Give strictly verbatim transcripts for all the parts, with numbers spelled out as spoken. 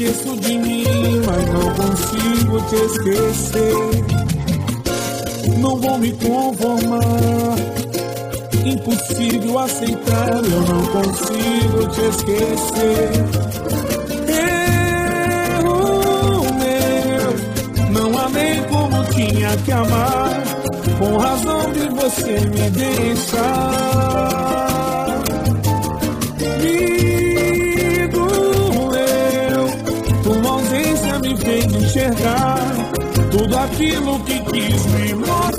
esqueço de mim, mas não consigo te esquecer. Não vou me conformar, impossível aceitar, eu não consigo te esquecer. Erro meu, não amei como tinha que amar, com razão de você me deixar. Me doeu, tua ausência me fez enxergar tudo aquilo que quis me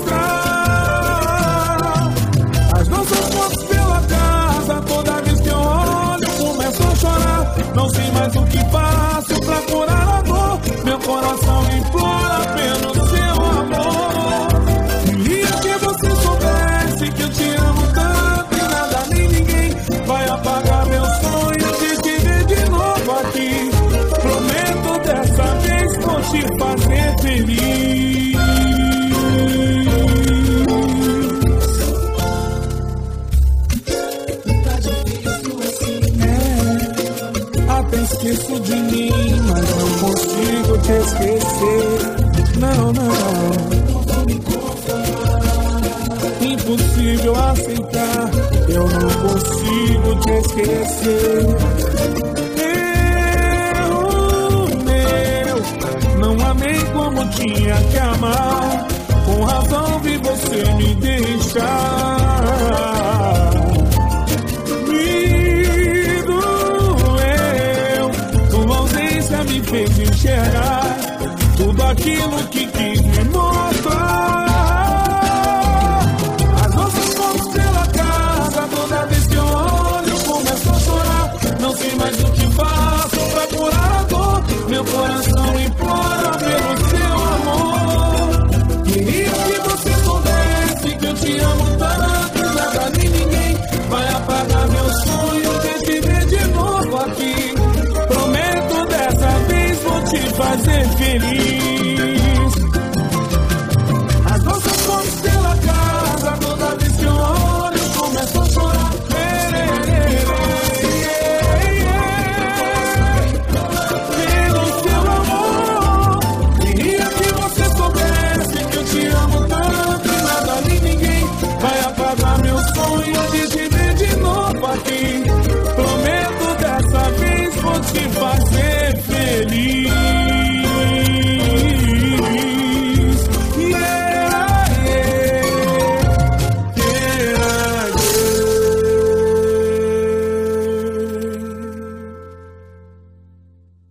mostrar. As nossas fotos pela casa, toda vez que eu olho começo a chorar. Não sei mais o que faço pra curar a dor, meu coração implora pelo seu amor. Queria que você soubesse que eu te amo tanto e nada nem ninguém vai apagar meu sonho de te ver de novo aqui. Prometo dessa vez vou te fazer feliz. Esqueço de mim, mas não consigo te esquecer. Não, não, não vou me conformar. Impossível aceitar, eu não consigo te esquecer. Erro meu, não amei como tinha que amar, com razão vi você me deixar. Me fez enxergar tudo aquilo que quis